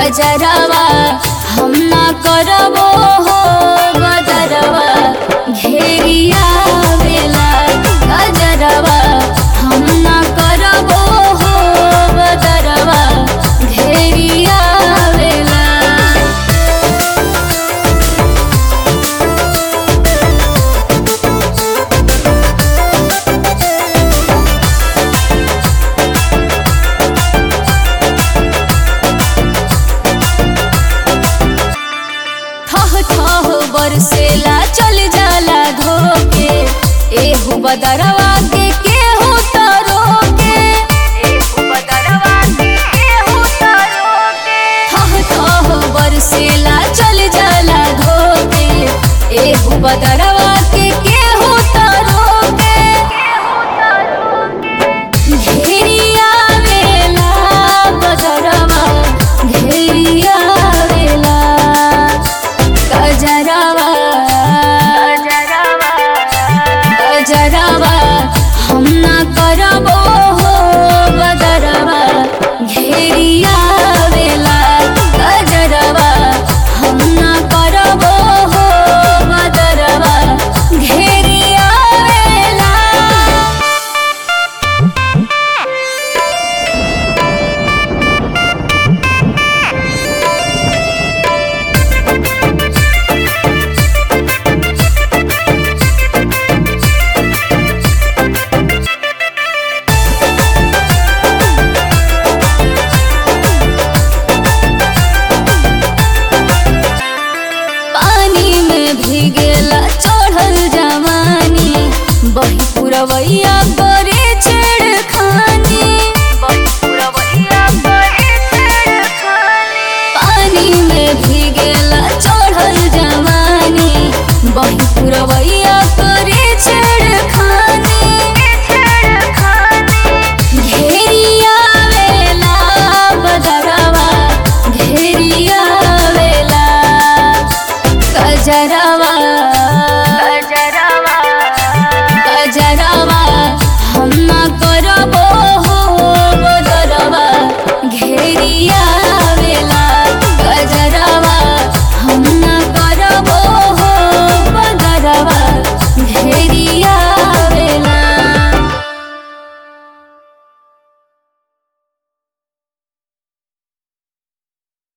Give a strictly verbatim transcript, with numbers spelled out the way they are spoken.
कजरवा हम ना करबो हो बदरवा घेरिया वेला कजरवा हम ना करबो हो बदरवा घेरिया वेला। बरसेला चल जाला धोके एहू बदरवा के केहू तरो के एहू बदरवा के केहू तरो के थह थह बरसेला चल जाला धोके एहू बदरवा